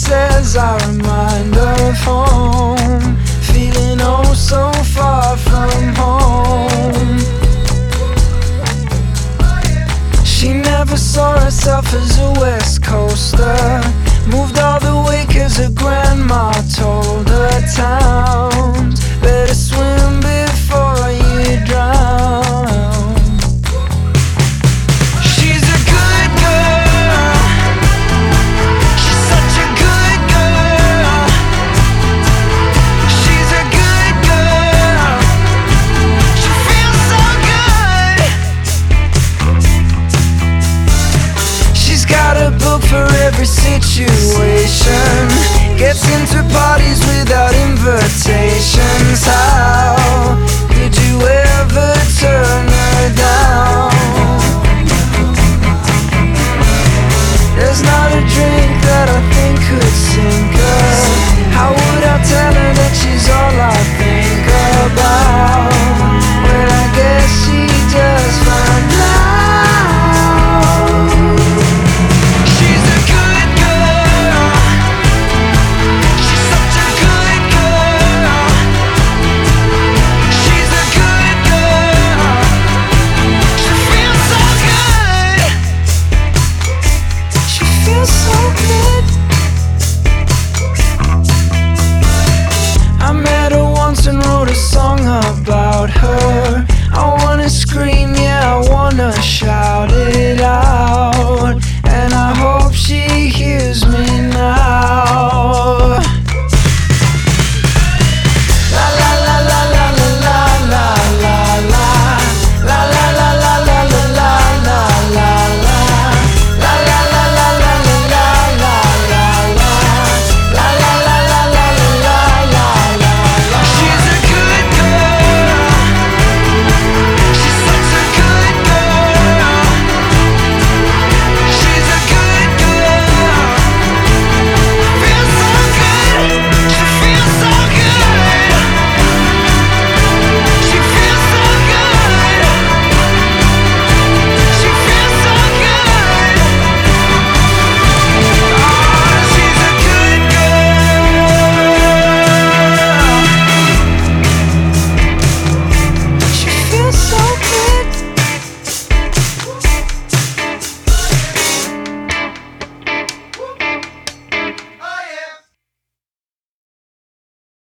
says I remind her of home, feeling oh so far from home. She never saw herself as a West Coaster, moved all the way 'cause her grandma told her towns better swim before you drown. She's a good girl, she's such a good girl. She's a good girl, she feels so good. She's got a book for every situation,